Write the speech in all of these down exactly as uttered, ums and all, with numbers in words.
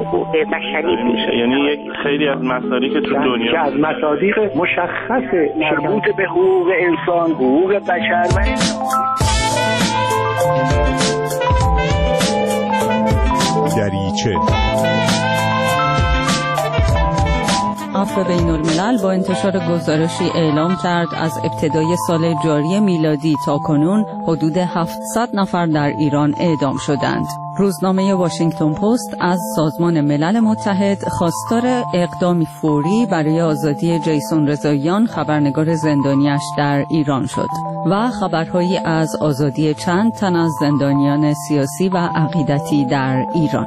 حقوق بشری میشه. یعنی یک خیلی از مصادیق تو دنیا که از مصادیق مشخص مربوط به حقوق انسان، حقوق بشر و دریچه. عفو بین الملل با انتشار گزارشی اعلام کرد از ابتدای سال جاری میلادی تا کنون حدود هفتصد نفر در ایران اعدام شدند. روزنامه واشنگتن پست از سازمان ملل متحد خواستار اقدامی فوری برای آزادی جیسون رضاییان، خبرنگار زندانیش در ایران شد و خبرهایی از آزادی چند تن از زندانیان سیاسی و عقیدتی در ایران.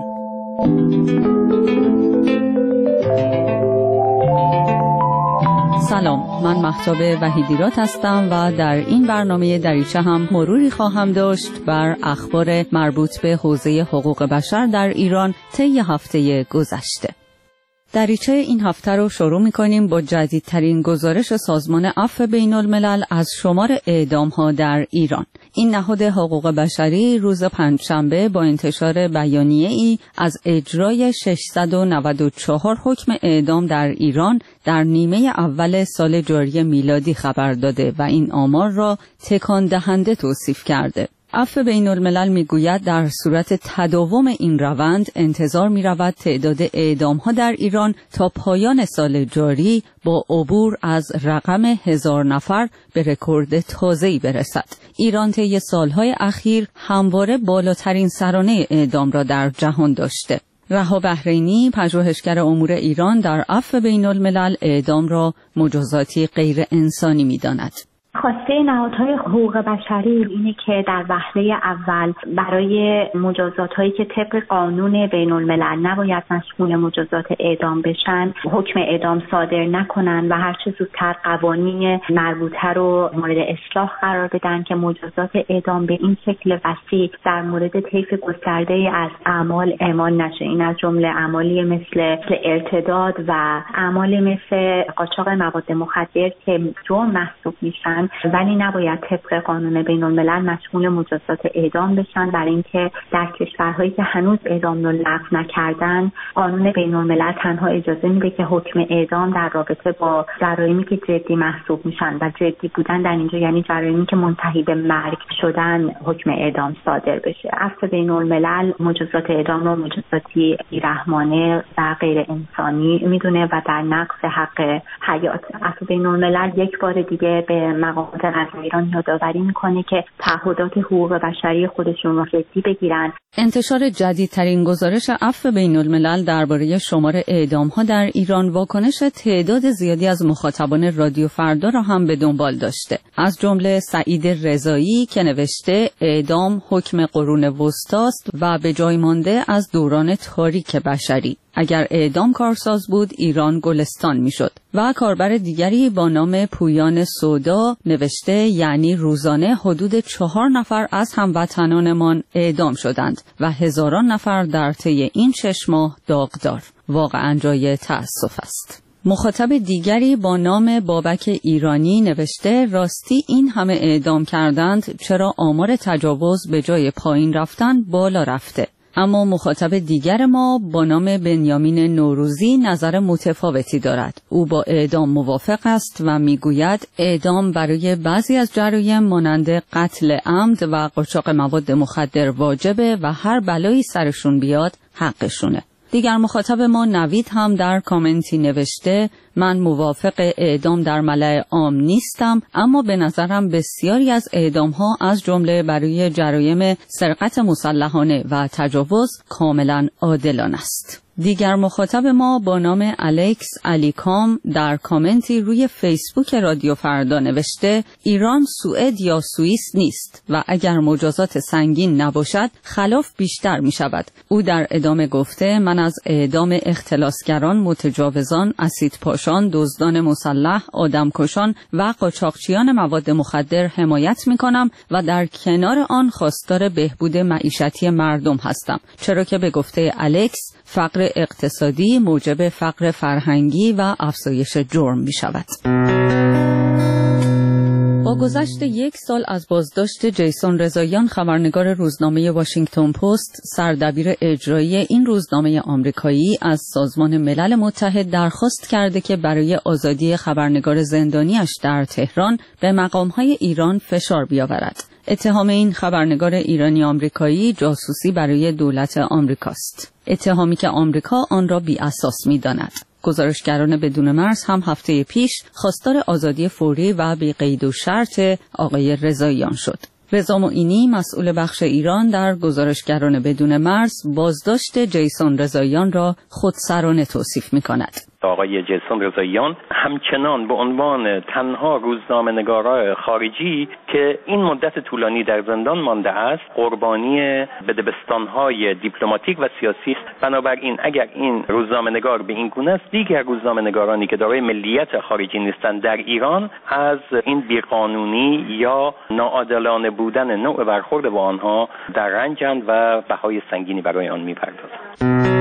سلام، من مهتاب وحیدیرات هستم و در این برنامه دریچه هم مروری خواهم داشت بر اخبار مربوط به حوزه حقوق بشر در ایران طی هفته گذشته. دریچه این هفته رو شروع می‌کنیم با جدیدترین گزارش سازمان عفو بین الملل از شمار اعدام‌ها در ایران. این نهاد حقوق بشری روز پنجشنبه با انتشار بیانیه‌ای از اجرای ششصد و نود و چهار حکم اعدام در ایران در نیمه اول سال جاری میلادی خبر داده و این آمار را تکان دهنده توصیف کرده. عفو بین الملل میگوید در صورت تداوم این روند انتظار می‌رود تعداد اعدام‌ها در ایران تا پایان سال جاری با عبور از رقم هزار نفر به رکورد تازه‌ای برسد. ایران طی سال‌های اخیر همواره بالاترین سرانه اعدام را در جهان داشته. رها بحرینی، پژوهشگر امور ایران، در عفو بین الملل اعدام را مجازاتی غیر انسانی می‌داند. خواسته نهادهای حقوق بشری اینه که در وهله اول برای مجازات‌هایی که طبق قانون بین الملل نباید مشمول مجازات اعدام بشن، حکم اعدام صادر نکنن و هر چه زودتر قوانین مربوطه رو مورد اصلاح قرار بدن که مجازات اعدام به این شکل وسیع در مورد طیف گسترده‌ای از اعمال اعمال نشه. این از جمله اعمالی مثل ارتداد و اعمالی مثل قاچاق مواد مخدر که جرم محسوب میشن ولی نباید طبق قانون بین الملل مشمول مجازات اعدام بشن، برای اینکه در کشورهایی که هنوز اعدام رو لغو نکردن قانون بین الملل تنها اجازه میده که حکم اعدام در رابطه با جرایمی که جدی محسوب میشن و جدی بودن در اینجا یعنی جرایمی که منتهی به مرگ شدن حکم اعدام صادر بشه. عفو بین الملل مجازات اعدام رو مجازاتی بی‌رحمانه و غیر انسانی میدونه و در نقض حق حیات. عفو بین الملل یک بار دیگه به مقامات قضایی ایران یادآوری میکنه که تعهدات حقوق بشری خودشون رو جدی بگیرن. انتشار جدیدترین گزارش عفو بین الملل درباره شمار اعدام‌ها در ایران واکنش تعداد زیادی از مخاطبان رادیو فردا را هم به دنبال داشته. از جمله سعید رضایی که نوشته اعدام حکم قرون وسطاست و به جای مانده از دوران تاریک بشری. اگر اعدام کارساز بود ایران گلستان میشد. و کاربر دیگری با نام پویان سودا نوشته یعنی روزانه حدود چهار نفر از هموطنانمان اعدام شدند و هزاران نفر در طی این شش ماه داغدار. واقعا جای تأسف است. مخاطب دیگری با نام بابک ایرانی نوشته راستی این همه اعدام کردند چرا آمار تجاوز به جای پایین رفتن بالا رفته. اما مخاطب دیگر ما با نام بنیامین نوروزی نظر متفاوتی دارد. او با اعدام موافق است و میگوید اعدام برای بعضی از جرایم مانند قتل عمد و قاچاق مواد مخدر واجبه و هر بلایی سرشون بیاد حقشونه. دیگر مخاطب ما نوید هم در کامنتی نوشته من موافق اعدام در ملأ عام نیستم اما به نظرم بسیاری از اعدام‌ها از جمله برای جرایم سرقت مسلحانه و تجاوز کاملا عادلانه است. دیگر مخاطب ما با نام الکس علیکام در کامنتی روی فیسبوک رادیو فردا نوشته ایران سوئد یا سوئیس نیست و اگر مجازات سنگین نباشد خلاف بیشتر می شود. او در ادامه گفته من از اعدام اختلاسگران، متجاوزان، اسیدپاشان، دزدان مسلح، آدمکشان و قاچاقچیان مواد مخدر حمایت می کنم و در کنار آن خواستار بهبود معیشتی مردم هستم، چرا که به گفته الکس فقر اقتصادی موجب فقر فرهنگی و افزایش جرم می شود. با گذشت یک سال از بازداشت جیسون رضاییان، خبرنگار روزنامه واشنگتن پست، سردبیر اجرایی این روزنامه آمریکایی از سازمان ملل متحد درخواست کرده که برای آزادی خبرنگار زندانیش در تهران به مقام‌های ایران فشار بیاورد. اتهام این خبرنگار ایرانی آمریکایی جاسوسی برای دولت آمریکاست. اتهامی که آمریکا آن را بی اساس می‌داند. گزارشگران بدون مرز هم هفته پیش خواستار آزادی فوری و بی قید و شرط آقای رضاییان شد. رضا معینی، مسئول بخش ایران در گزارشگران بدون مرز، بازداشت جیسون رضاییان را خودسرانه توصیف می‌کند. آقای جیسون رضاییان همچنان به عنوان تنها روزنامه‌نگار خارجی که این مدت طولانی در زندان مانده است، قربانی بدبستان‌های دیپلماتیک و سیاسی است. بنابراین اگر این روزنامه‌نگار به این گونه است، دیگر روزنامه‌نگارانی که دارای ملیت خارجی نیستند در ایران از این بیقانونی یا ناعادلانه بودن نوع برخورد با آنها در رنجند و بهای سنگینی برای آن می‌پردازند.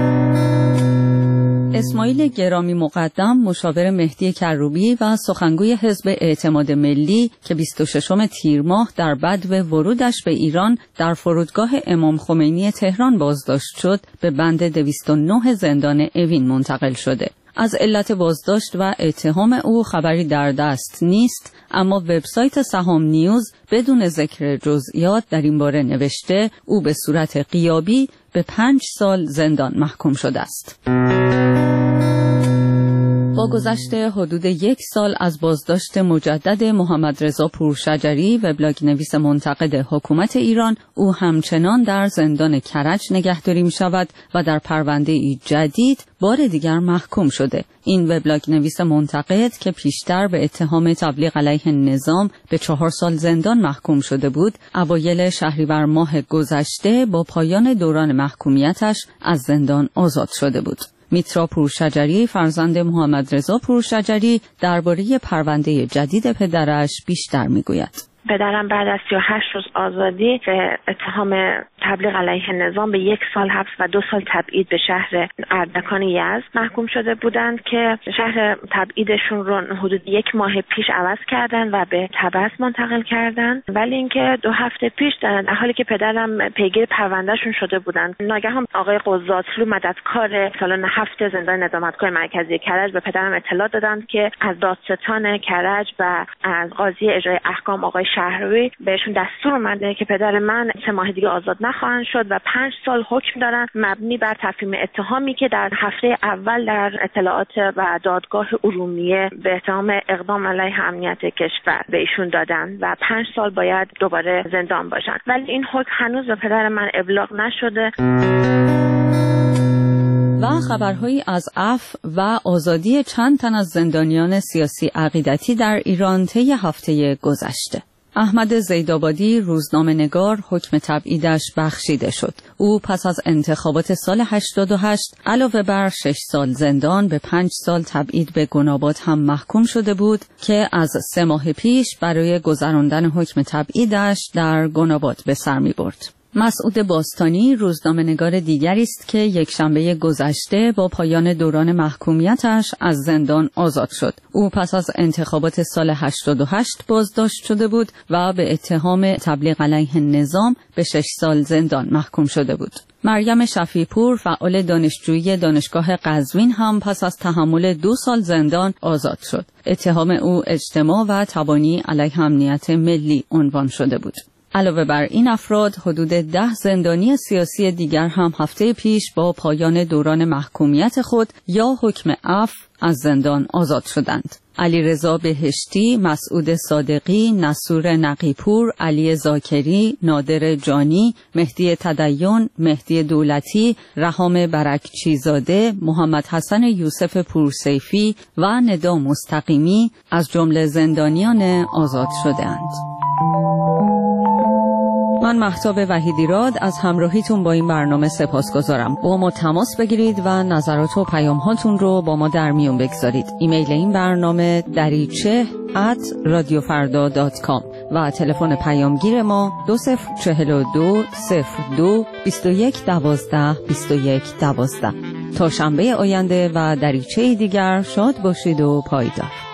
اسماعیل گرامی مقدم، مشاور مهدی کروبی و سخنگوی حزب اعتماد ملی که بیست و ششم تیر ماه در بدو ورودش به ایران در فرودگاه امام خمینی تهران بازداشت شد، به بند دویست و نه زندان اوین منتقل شده. از علت بازداشت و اتهام او خبری در دست نیست، اما وبسایت سهام نیوز بدون ذکر جزئیات در این باره نوشته او به صورت غیابی به پنج سال زندان محکوم شده است. با گذشت حدود یک سال از بازداشت مجدد محمد رضا پورشجری، وبلاگ نویس منتقد حکومت ایران، او همچنان در زندان کرج نگهداری می شود و در پرونده جدید بار دیگر محکوم شده. این وبلاگ نویس منتقد که پیشتر به اتهام تبلیغ علیه نظام به چهار سال زندان محکوم شده بود، اوایل شهریور ماه گذشته با پایان دوران محکومیتش از زندان آزاد شده بود. میترا پورشجری، فرزند محمد رضا پورشجری، درباره پرونده جدید پدرش بیشتر میگوید. پدرم بعد از سی و هشت روز آزادی به اتهام تبلیغ علیه نظام به یک سال حبس و دو سال تبعید به شهر اردکان یزد محکوم شده بودند که شهر تبعیدشون رو حدود یک ماه پیش عوض کردن و به طبس منتقل کردن. ولی اینکه دو هفته پیش در حالی که پدرم پیگیر پروندهشون شده بودند، ناگهان آقای قضاتلو مددکار سالن هفت زندان ندامتگاه مرکزی کرج به پدرم اطلاع دادند که از دادستان کرج و از قاضی اجرای احکام آقای شهروی بهشون دستور اومده که پدر من سه ماه دیگه آزاد نخواهند شد و پنج سال حکم دارن مبنی بر تفهیم اتهامی که در هفته اول در اطلاعات و دادگاه ارومیه به اتهام اقدام علیه امنیت کشور به ایشون دادن و پنج سال باید دوباره زندان باشن. ولی این حکم هنوز به پدر من ابلاغ نشده. و خبرهایی از عفو و آزادی چند تن از زندانیان سیاسی عقیدتی در ایران طی هفته گذشته. احمد زیدآبادی، روزنامه‌نگار، حکم تبعیدش بخشیده شد. او پس از انتخابات سال هشتاد و هشت علاوه بر شش سال زندان به پنج سال تبعید به گناباد هم محکوم شده بود که از سه ماه پیش برای گذراندن حکم تبعیدش در گناباد به سر می برد. مسعود باستانی، روزنامه‌نگار دیگری است که یک شنبه گذشته با پایان دوران محکومیتش از زندان آزاد شد. او پس از انتخابات سال هشتاد و هشت بازداشت شده بود و به اتهام تبلیغ علیه نظام به شش سال زندان محکوم شده بود. مریم شفیع‌پور، فعال دانشجویی دانشگاه قزوین، هم پس از تحمل دو سال زندان آزاد شد. اتهام او اجتماع و تبانی علیه امنیت ملی عنوان شده بود. علاوه بر این افراد، حدود ده زندانی سیاسی دیگر هم هفته پیش با پایان دوران محکومیت خود یا حکم عفو از زندان آزاد شدند. علیرضا بهشتی، مسعود صادقی، نصور نقیپور، علی زاکری، نادر جانی، مهدی تدین، مهدی دولتی، رهام برکچیزاده، محمد حسن یوسف پورسیفی و ندا مستقیمی از جمله زندانیان آزاد شده‌اند. من مهتاب وحیدیراد از همراهیتون با این برنامه سپاسگزارم. با ما تماس بگیرید و نظرات و پیام هاتون رو با ما در میون بگذارید. ایمیل این برنامه دریچه ات رادیو فردا دات کام و تلفن پیامگیر ما دو صفر چهل و دو صفر دو بیست و یک دوازده بیست و یک دوازده. تا شنبه آینده و دریچه دیگر شاد باشید و پایدار.